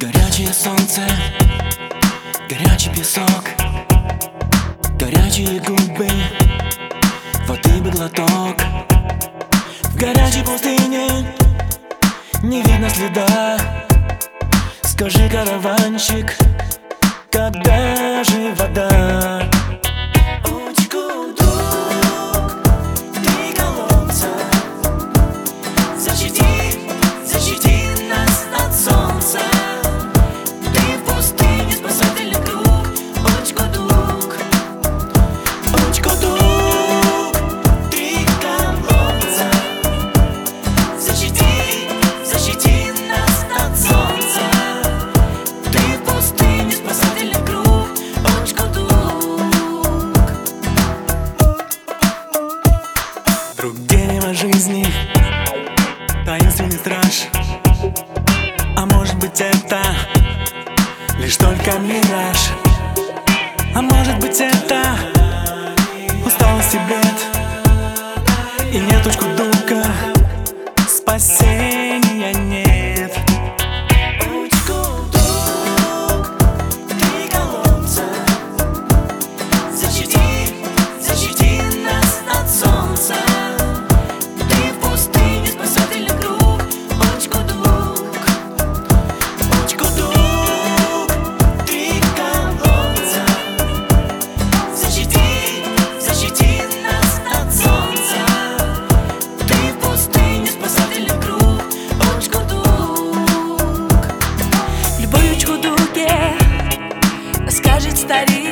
Горячее солнце, горячий песок, горячие губы, воды бы глоток. В горячей пустыне не видно следа. Скажи, караванщик, когда же вода? Друг дерева жизни, таинственный страж. А может быть это лишь только мираж. А может быть это усталость и бред, и неточку дука, спасения нет. Скажет старик.